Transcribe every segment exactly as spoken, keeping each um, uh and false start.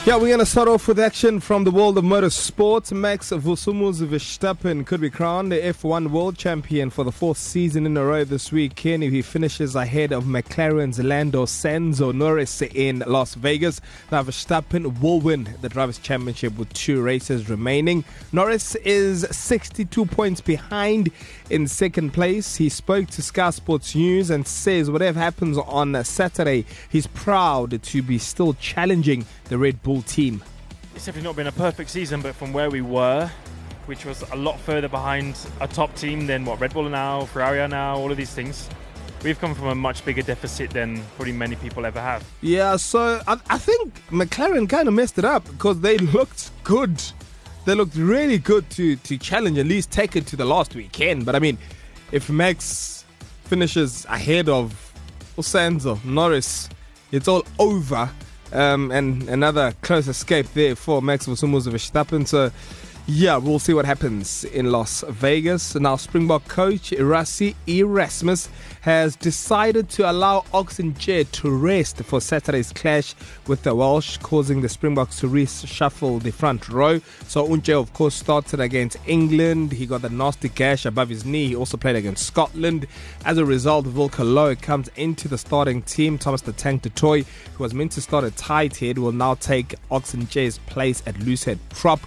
Yeah, we're going to start off with action from the world of motorsports. Max Verstappen could be crowned the F one world champion for the fourth season in a row this weekend if he finishes ahead of McLaren's Lando Senzo Norris in Las Vegas. Now, Verstappen will win the Drivers' Championship with two races remaining. Norris is sixty-two points behind in second place. He spoke to Sky Sports News and says whatever happens on Saturday, he's proud to be still challenging the Red Bull team. It's definitely not been a perfect season, but from where we were, which was a lot further behind a top team than what Red Bull are now, Ferrari are now, all of these things, we've come from a much bigger deficit than probably many people ever have. Yeah, so I, I think McLaren kind of messed it up because they looked good. They looked really good to, to challenge, at least take it to the last weekend. But I mean, if Max finishes ahead of Senzo Norris, it's all over. Um, and another close escape there for Max Verstappen. So, yeah, we'll see what happens in Las Vegas. Now, Springbok coach Rassie Erasmus has decided to allow Oxenchair to rest for Saturday's clash with the Welsh, causing the Springboks to reshuffle the front row. So, Unche, of course, started against England. He got the nasty gash above his knee. He also played against Scotland. As a result, Volker Lowe comes into the starting team. Thomas the Tank du Toit, who was meant to start at tight head, will now take Oxenchair's place at loosehead prop.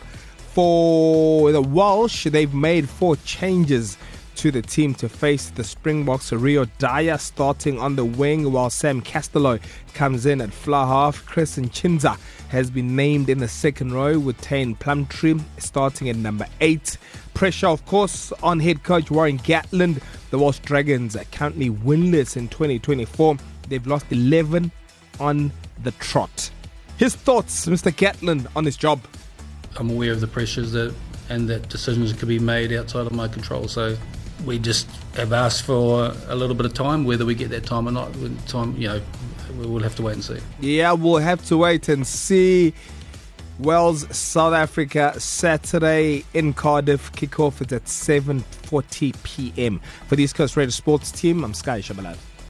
For the Welsh, they've made four changes to the team to face the Springboks. Rio Dyer starting on the wing, while Sam Castello comes in at fly half. Chris Nchinza has been named in the second row, with Tane Plumtree starting at number eight. Pressure, of course, on head coach Warren Gatland. The Welsh Dragons are currently winless in twenty twenty-four. They've lost eleven on the trot. His thoughts, Mister Gatland, on his job. I'm aware of the pressures that and that decisions could be made outside of my control. So we just have asked for a little bit of time. Whether we get that time or not, time, you know, we'll have to wait and see. Yeah, we'll have to wait and see. Wales, South Africa, Saturday in Cardiff. Kickoff is at seven forty p.m. For the East Coast Radio Sports team, I'm Sky Shabalala.